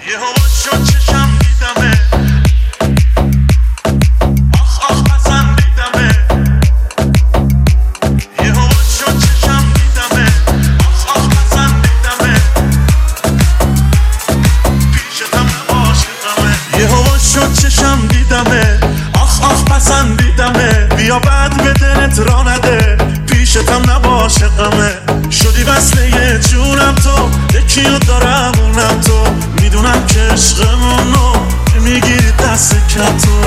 یه هوا شد چشم دیدمه، آخ آخ پسندیدمه. یه هوا شد چشم دیدمه، آخ آخ پسندیدمه. پیشتم عاشقمه. یه هوا شد چشم دیدمه، آخ آخ پسندیدمه. بیا بعد به دلت را نده، پیشتم نباشقمه. شدی وصله جونم تو، یکیو دارم اونم تو. میدونم که عشقمونو میگیری دست کتو،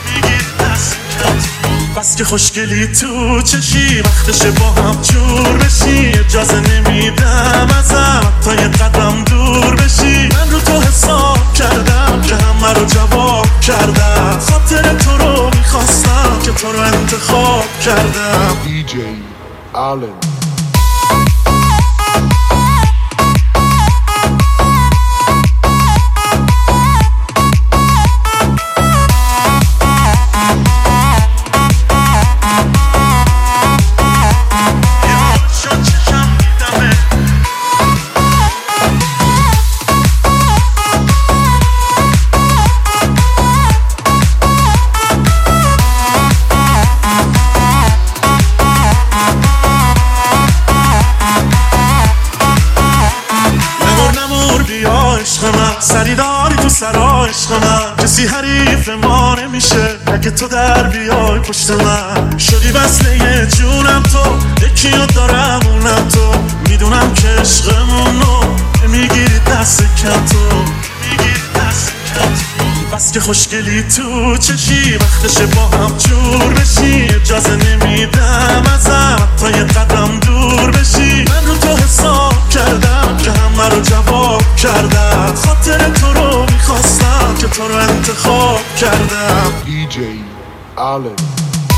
بس که خوشگلی تو چشی. وقتشه با هم جور بشی، اجازه نمیدم ازم تا یه قدم دور بشی. من رو تو حساب کردم که همه رو جواب کردم. خاطر تو رو میخواستم که تو رو انتخاب کردم. DJ Allen. سریداری تو سرا عشق من، کسی حریف ما نمیشه اگه تو در بیای پشت من. شدی وصله جونم تو، یکیو دارم اونم تو. میدونم که عشقمونو میگیری دست کتو، بس که خوشگلی تو چشی. وقتشه با هم جور بشی، اجازه نمیدم ازم تا یه قدم دور بشی. من رو تو حساب کردم که همه رو جواب کردم. خاطر تو رو میخواستم که تو رو انتخاب کردم. DJ Allen.